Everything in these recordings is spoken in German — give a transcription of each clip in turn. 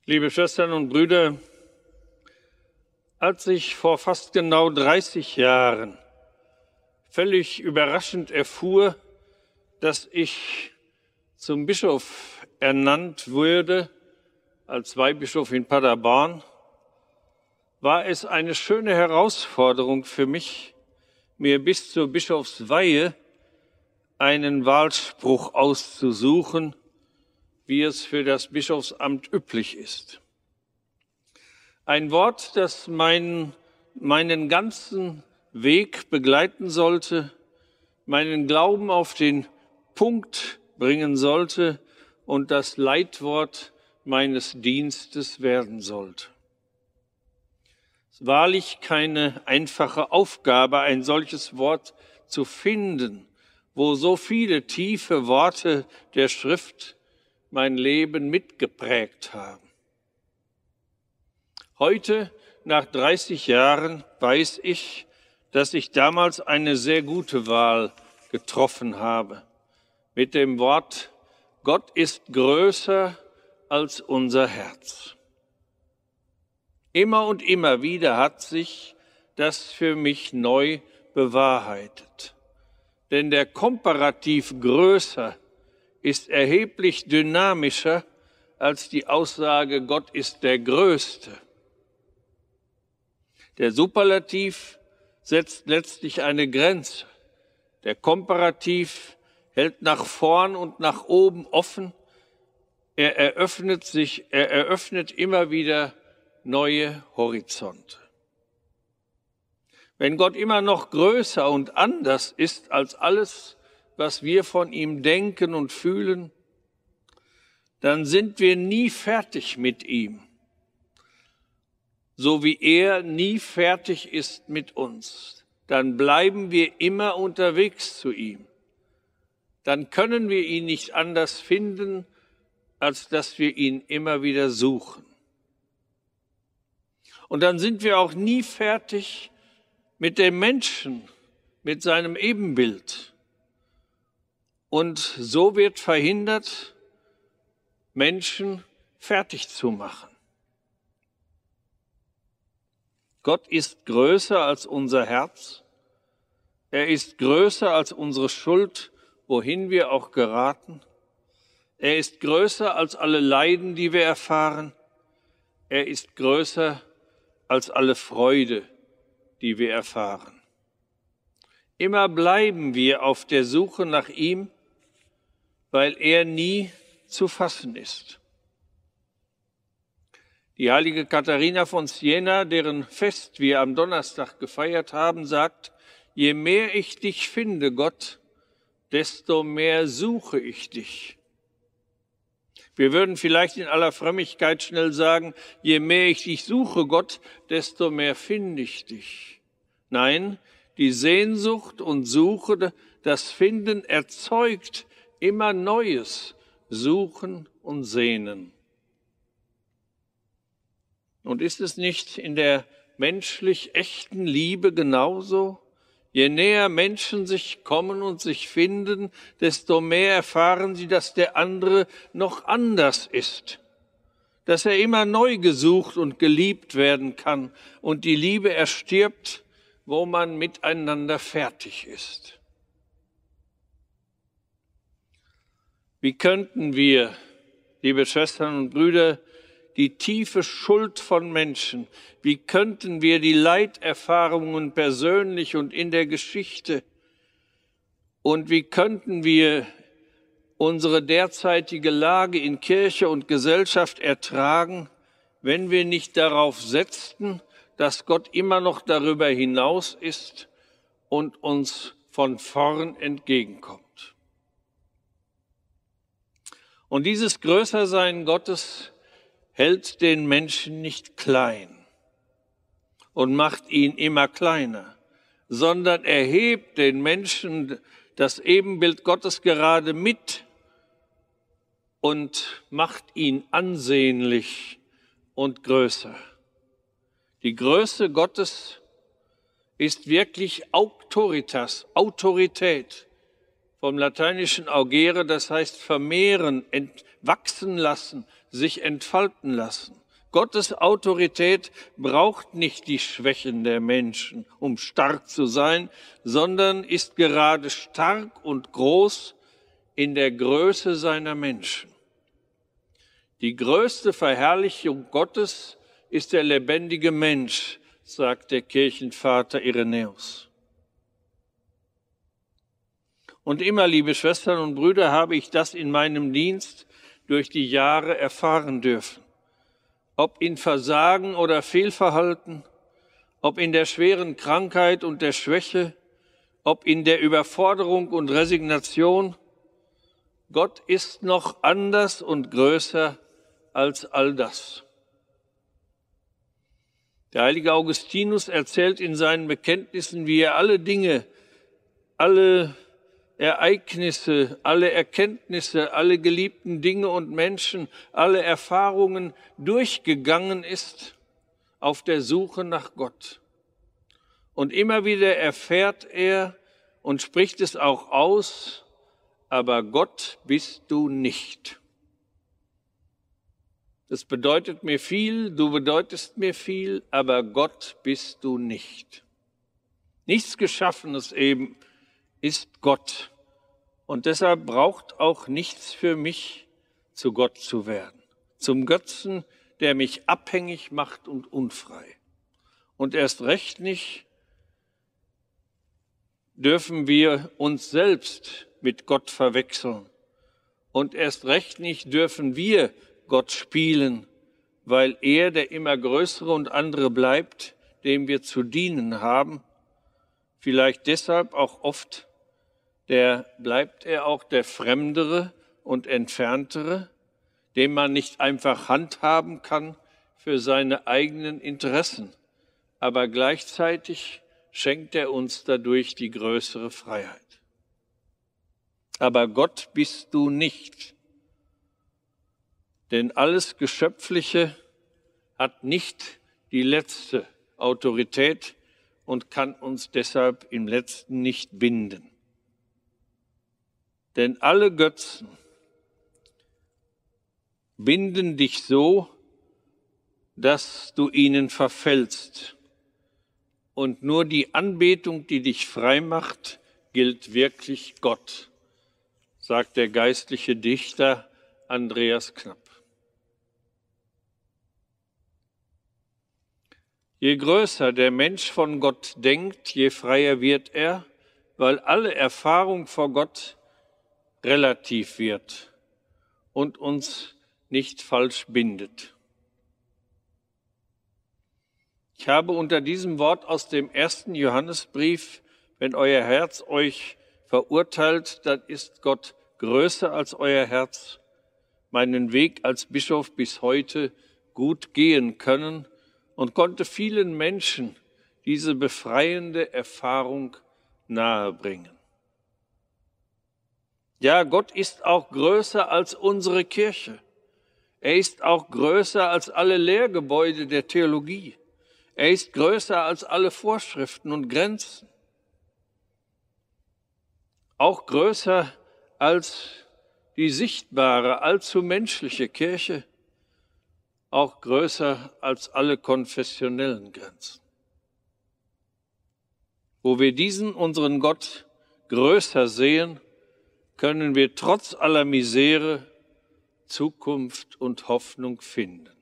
Liebe Schwestern und Brüder, als ich vor fast genau 30 Jahren völlig überraschend erfuhr, dass ich zum Bischof ernannt wurde, als Weihbischof in Paderborn, war es eine schöne Herausforderung für mich, mir bis zur Bischofsweihe einen Wahlspruch auszusuchen, wie es für das Bischofsamt üblich ist. Ein Wort, das meinen ganzen Weg begleiten sollte, meinen Glauben auf den Punkt bringen sollte und das Leitwort meines Dienstes werden sollte. Es ist wahrlich keine einfache Aufgabe, ein solches Wort zu finden, wo so viele tiefe Worte der Schrift mein Leben mitgeprägt haben. Heute, nach 30 Jahren, weiß ich, dass ich damals eine sehr gute Wahl getroffen habe. Mit dem Wort: Gott ist größer als unser Herz. Immer und immer wieder hat sich das für mich neu bewahrheitet. Denn der Komparativ größer ist erheblich dynamischer als die Aussage, Gott ist der Größte. Der Superlativ setzt letztlich eine Grenze. Der Komparativ hält nach vorn und nach oben offen. Er eröffnet immer wieder neue Horizonte. Wenn Gott immer noch größer und anders ist als alles, was wir von ihm denken und fühlen, dann sind wir nie fertig mit ihm, so wie er nie fertig ist mit uns. Dann bleiben wir immer unterwegs zu ihm. Dann können wir ihn nicht anders finden, als dass wir ihn immer wieder suchen. Und dann sind wir auch nie fertig mit dem Menschen, mit seinem Ebenbild. Und so wird verhindert, Menschen fertig zu machen. Gott ist größer als unser Herz. Er ist größer als unsere Schuld, wohin wir auch geraten. Er ist größer als alle Leiden, die wir erfahren. Er ist größer als alle Freude, die wir erfahren. Immer bleiben wir auf der Suche nach ihm, weil er nie zu fassen ist. Die heilige Katharina von Siena, deren Fest wir am Donnerstag gefeiert haben, sagt: Je mehr ich dich finde, Gott, desto mehr suche ich dich. Wir würden vielleicht in aller Frömmigkeit schnell sagen: Je mehr ich dich suche, Gott, desto mehr finde ich dich. Nein, die Sehnsucht und Suche, das Finden erzeugt immer Neues, Suchen und Sehnen. Und ist es nicht in der menschlich echten Liebe genauso? Je näher Menschen sich kommen und sich finden, desto mehr erfahren sie, dass der andere noch anders ist, dass er immer neu gesucht und geliebt werden kann und die Liebe erstirbt, wo man miteinander fertig ist. Wie könnten wir, liebe Schwestern und Brüder, die tiefe Schuld von Menschen, wie könnten wir die Leiterfahrungen persönlich und in der Geschichte und wie könnten wir unsere derzeitige Lage in Kirche und Gesellschaft ertragen, wenn wir nicht darauf setzten, dass Gott immer noch darüber hinaus ist und uns von vorn entgegenkommt. Und dieses Größersein Gottes hält den Menschen nicht klein und macht ihn immer kleiner, sondern erhebt den Menschen das Ebenbild Gottes gerade mit und macht ihn ansehnlich und größer. Die Größe Gottes ist wirklich Auctoritas, Autorität. Vom lateinischen augere, das heißt vermehren, wachsen lassen, sich entfalten lassen. Gottes Autorität braucht nicht die Schwächen der Menschen, um stark zu sein, sondern ist gerade stark und groß in der Größe seiner Menschen. Die größte Verherrlichung Gottes ist der lebendige Mensch, sagt der Kirchenvater Irenäus. Und immer, liebe Schwestern und Brüder, habe ich das in meinem Dienst durch die Jahre erfahren dürfen. Ob in Versagen oder Fehlverhalten, ob in der schweren Krankheit und der Schwäche, ob in der Überforderung und Resignation, Gott ist noch anders und größer als all das. Der heilige Augustinus erzählt in seinen Bekenntnissen, wie er alle Dinge, alle Ereignisse, alle Erkenntnisse, alle geliebten Dinge und Menschen, alle Erfahrungen durchgegangen ist auf der Suche nach Gott. Und immer wieder erfährt er und spricht es auch aus, aber Gott bist du nicht. Das bedeutet mir viel, du bedeutest mir viel, aber Gott bist du nicht. Nichts Geschaffenes eben ist Gott. Und deshalb braucht auch nichts für mich, zu Gott zu werden. Zum Götzen, der mich abhängig macht und unfrei. Und erst recht nicht dürfen wir uns selbst mit Gott verwechseln. Und erst recht nicht dürfen wir Gott spielen, weil er der immer größere und andere bleibt, dem wir zu dienen haben. Vielleicht deshalb auch oft bleibt er auch der Fremdere und Entferntere, dem man nicht einfach handhaben kann für seine eigenen Interessen. Aber gleichzeitig schenkt er uns dadurch die größere Freiheit. Aber Gott bist du nicht. Denn alles Geschöpfliche hat nicht die letzte Autorität und kann uns deshalb im Letzten nicht binden. Denn alle Götzen binden dich so, dass du ihnen verfällst. Und nur die Anbetung, die dich frei macht, gilt wirklich Gott, sagt der geistliche Dichter Andreas Knapp. Je größer der Mensch von Gott denkt, je freier wird er, weil alle Erfahrung vor Gott relativ wird und uns nicht falsch bindet. Ich habe unter diesem Wort aus dem 1. Johannesbrief, wenn euer Herz euch verurteilt, dann ist Gott größer als euer Herz, meinen Weg als Bischof bis heute gut gehen können und konnte vielen Menschen diese befreiende Erfahrung nahebringen. Ja, Gott ist auch größer als unsere Kirche. Er ist auch größer als alle Lehrgebäude der Theologie. Er ist größer als alle Vorschriften und Grenzen. Auch größer als die sichtbare, allzu menschliche Kirche. Auch größer als alle konfessionellen Grenzen. Wo wir diesen, unseren Gott, größer sehen, können wir trotz aller Misere Zukunft und Hoffnung finden.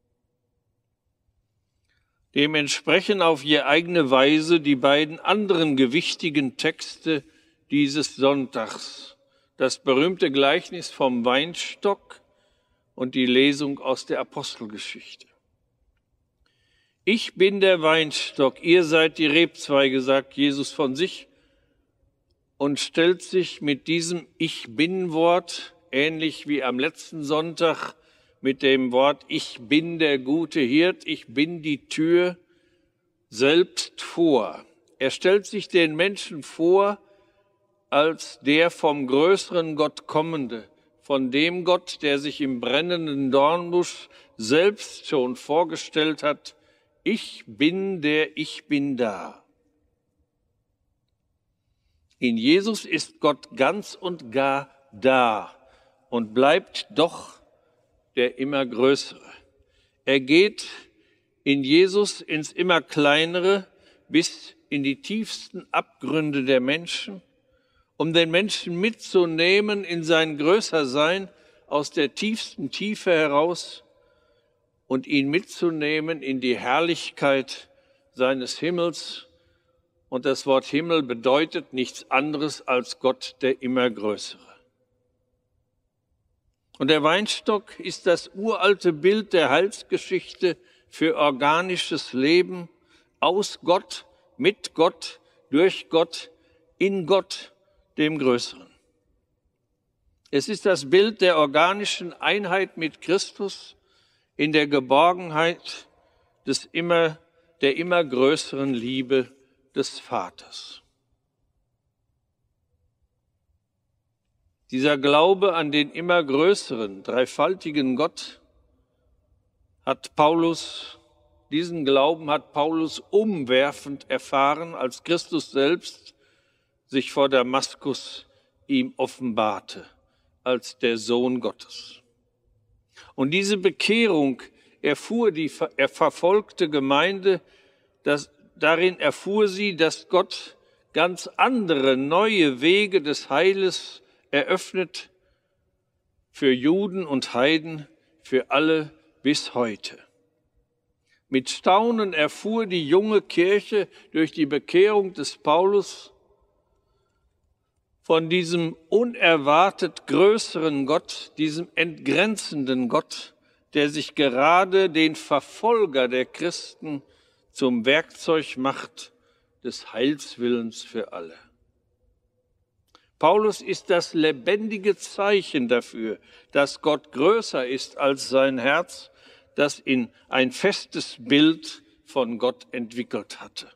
Dem entsprechen auf je eigene Weise die beiden anderen gewichtigen Texte dieses Sonntags, das berühmte Gleichnis vom Weinstock und die Lesung aus der Apostelgeschichte. Ich bin der Weinstock, ihr seid die Rebzweige, sagt Jesus von sich und stellt sich mit diesem Ich-Bin-Wort, ähnlich wie am letzten Sonntag mit dem Wort Ich bin der gute Hirt, ich bin die Tür, selbst vor. Er stellt sich den Menschen vor als der vom größeren Gott kommende, von dem Gott, der sich im brennenden Dornbusch selbst schon vorgestellt hat, ich bin der Ich bin da. In Jesus ist Gott ganz und gar da und bleibt doch der immer Größere. Er geht in Jesus ins immer Kleinere bis in die tiefsten Abgründe der Menschen, um den Menschen mitzunehmen in sein Größersein aus der tiefsten Tiefe heraus und ihn mitzunehmen in die Herrlichkeit seines Himmels. Und das Wort Himmel bedeutet nichts anderes als Gott, der immer Größere. Und der Weinstock ist das uralte Bild der Heilsgeschichte für organisches Leben aus Gott, mit Gott, durch Gott, in Gott, dem Größeren. Es ist das Bild der organischen Einheit mit Christus in der Geborgenheit der immer größeren Liebe des Vaters. Dieser Glaube an den immer größeren, dreifaltigen Gott diesen Glauben hat Paulus umwerfend erfahren, als Christus selbst sich vor Damaskus ihm offenbarte, als der Sohn Gottes. Und diese Bekehrung erfuhr die verfolgte Gemeinde, darin erfuhr sie, dass Gott ganz andere, neue Wege des Heiles eröffnet für Juden und Heiden, für alle bis heute. Mit Staunen erfuhr die junge Kirche durch die Bekehrung des Paulus von diesem unerwartet größeren Gott, diesem entgrenzenden Gott, der sich gerade den Verfolger der Christen zum Werkzeug macht des Heilswillens für alle. Paulus ist das lebendige Zeichen dafür, dass Gott größer ist als sein Herz, das ihn ein festes Bild von Gott entwickelt hatte.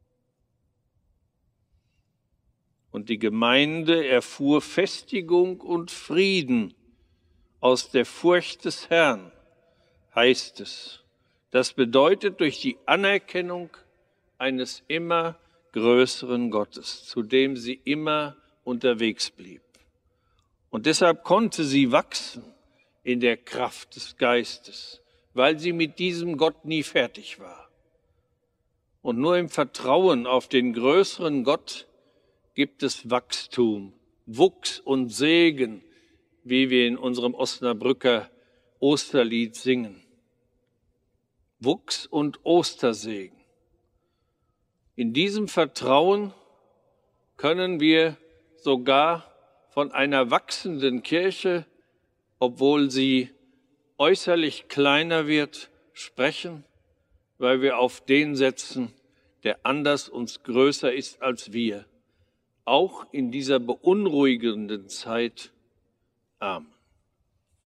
Und die Gemeinde erfuhr Festigung und Frieden aus der Furcht des Herrn, heißt es. Das bedeutet durch die Anerkennung eines immer größeren Gottes, zu dem sie immer unterwegs blieb. Und deshalb konnte sie wachsen in der Kraft des Geistes, weil sie mit diesem Gott nie fertig war. Und nur im Vertrauen auf den größeren Gott gibt es Wachstum, Wuchs und Segen, wie wir in unserem Osnabrücker Osterlied singen. Wuchs und Ostersegen. In diesem Vertrauen können wir sogar von einer wachsenden Kirche, obwohl sie äußerlich kleiner wird, sprechen, weil wir auf den setzen, der anders uns größer ist als wir. Auch in dieser beunruhigenden Zeit. Amen.